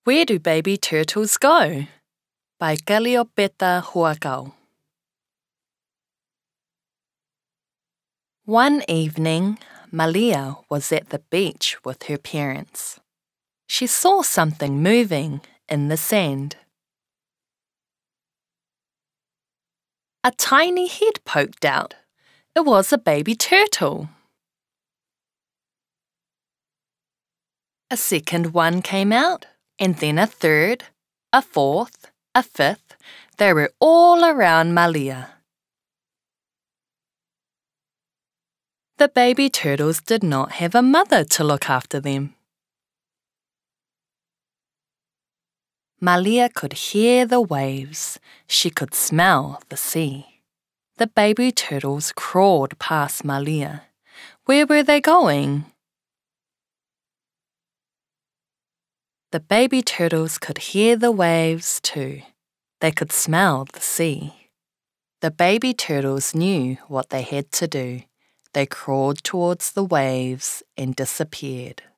Where Do Baby Turtles Go? By Kaliopeta Huakau. One evening, Malia was at the beach with her parents. She saw something moving in the sand. A tiny head poked out. It was a baby turtle. A second one came out, and then a third, a fourth, a fifth. They were all around Malia. The baby turtles did not have a mother to look after them. Malia could hear the waves. She could smell the sea. The baby turtles crawled past Malia. Where were they going? The baby turtles could hear the waves too. They could smell the sea. The baby turtles knew what they had to do. They crawled towards the waves and disappeared.